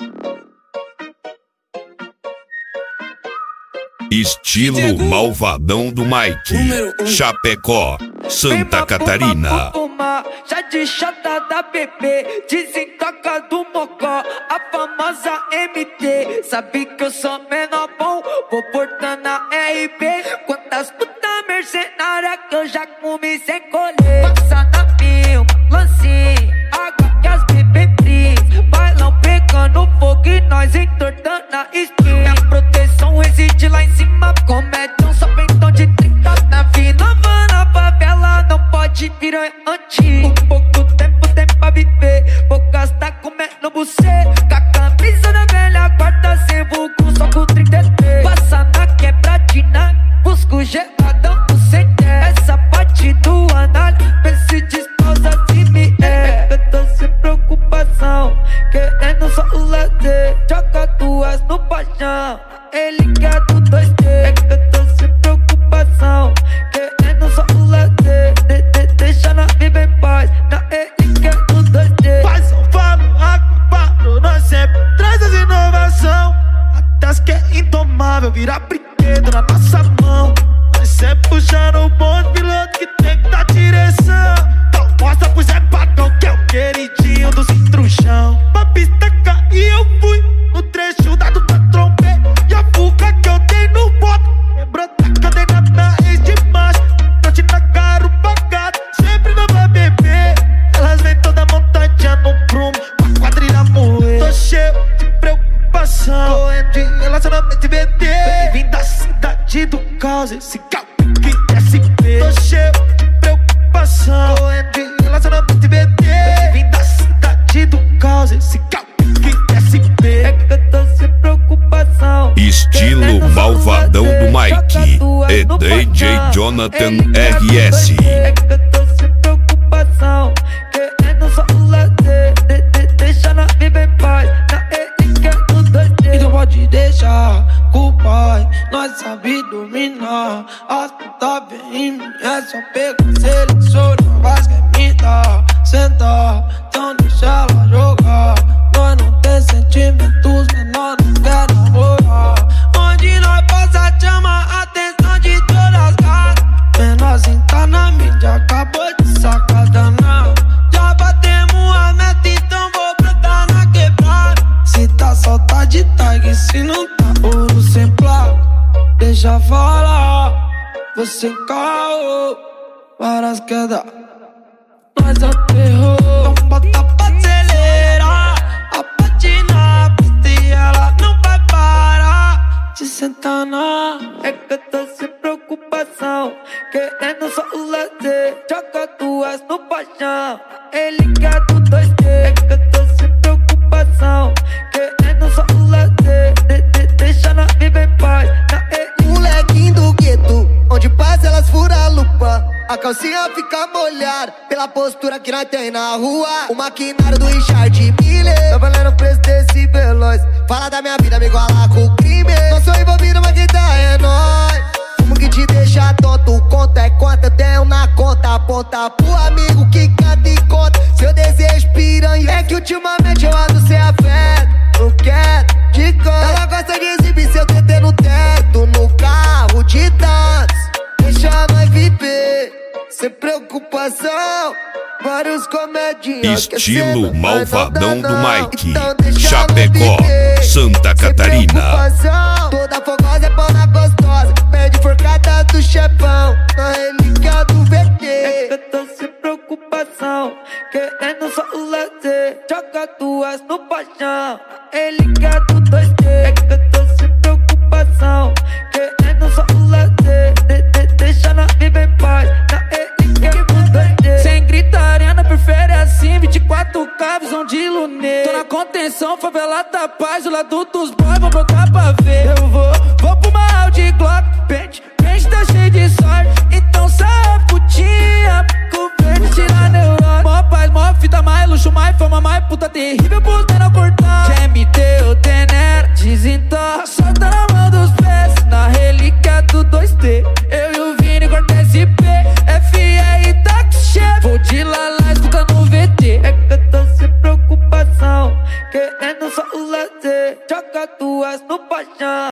Estilo malvadão do Mike, Chapecó, Santa Catarina. Já de chata da bebê, desentoca do mocó, a famosa MT. Sabe que eu sou menor bom, vou portando a RB. Quantas putas mercenárias que eu já comi sem colher. Passa na mil, lancinho, água que as bebê bris. Bailão pegando fogo e nós entortando a stream. Minha proteção reside lá em cima, comédia só pentão de 30. Na Vila na favela não pode virar antigo. Pouco tempo tem pra viver, poucas tá comendo bucê. Com a camisa da velha guarda, sem vulgo, só com 33. Passa na quebradina, busco geladão do CT. Essa parte do anal, vê se despausa se me é. Eu tô sem preocupação, querendo só o lazer. Joga duas no paixão, ele quer do 2D. Eu tô sem preocupação, querendo só o lazer. Deixa na viver em paz, na ele quer do 2D. Faz um falo, acabado, nós sempre traz as inovação. Até as que é indomável, virar brinquedo na nossa mão. Nós sempre puxando o bonde, piloto que tem que dar direção. Então mostra pro Zé Pagão que é o queridinho do Cintruchão. Pra pista cair eu fui, no trecho dado da trombeta. E a fuga que eu dei no boto, lembrou da cadeira da ex de macho. Noite na garupa gata, sempre não vai beber. Elas vêm toda montadinha no prumo, pra quadrilha moer. Tô cheio de preocupação, correndo de relacionamento e VT. Vem da cidade do caos, esse capim SP. Tô cheio de preocupação, correndo de relacionamento e VT. Vem da cidade do caos, esse capim SP. É que eu tô sem preocupação. Estilo malvadão do Mike, e DJ Jonathan RS. É que eu tô sem preocupação, querendo só o lazer. Deixa na viver em paz, na ele quer do 2D. Então pode deixar com o pai, nós sabe dominar. As putas bem em mim, é só pegar, seleciona, mas quer me dar. Sentar, então deixa ela jogar. Nós não tem sentimentos, menor não quer namorar. Onde nós passa chama a atenção de todas as gatas. Menorzinho tá na mídia, acabou de sacar danado. Já batemos a meta, então vou brotar na quebrada. Se tá solta de tag, se não tá ouro sem placa. Deixa falar, você caô, várias quedas. Nós aterrou, então bota pra acelerar. A patina, a pista e ela não vai parar de sentar na. É que eu tô sem preocupação, querendo só o lazer. Joga duas no paixão, ele quer do 2D. É que eu tô sem preocupação, querendo só o lazer. Deixa na viver em paz, na ele. Molequinho do gueto, onde passa elas furam a lupa. A calcinha fica molhada pela postura que nós tem na rua. O maquinário do Richard Miller, tá valendo o preço desse veloz. Fala da minha vida, me igualar com o crime. Não sou envolvido, mas quem tá é nóis. Como que te deixa tonto, conta é conta. Eu tenho na conta, aponta pro amigo que canta e conta. Seu desejo piranha é que ultimamente eu ando sem afeto. Não quero de canto. Ela gosta de exibir seu TT no teto, no carro de dança. Deixa nós viver, sem preocupação. Vários comedinhas. Estilo malvadão do Mike, Chapecó, Santa Catarina. Toda fogosa é pau na gostosa, pede forcada do chefão, na relíquia do VT. É que eu tô sem preocupação, querendo só o lazer. Joga duas no paixão, ele quer do 2D. É que eu tô sem preocupação, querendo só o lazer. Deixa na viver em paz, na ele quer do 2D. Sem gritaria, não prefere assim, 24K, visão de lunê. Tô na contenção, favela da paz, o lado dos boys, vou brotar pra ver. Eu vou pro uma Audi Glock, pente tá cheio de sorte. Então sai putinha, com verde tira neurônio. Mó paz, mó fita, mais luxo, mais fama, mais puta terrível, pros menor cortar. Quer me deu tenera, desentorra, só tá na mão dos pés. Na relíquia do 2D, eu e o Vini corta SP, FE e táxi chefe. Vou de lá, escutando o VT. É que eu tô sem preocupação, querendo só o lazer. Joga duas no paixão.